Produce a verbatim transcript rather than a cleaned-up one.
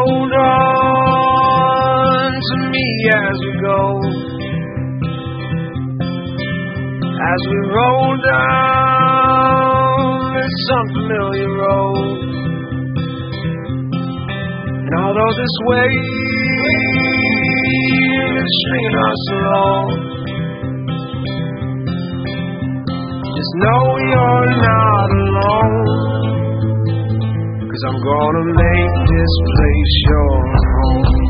hold on to me as we go, as we roll down this unfamiliar road. And although this wave is stringing us along, just know you're not alone, 'cause I'm gonna make this place your home.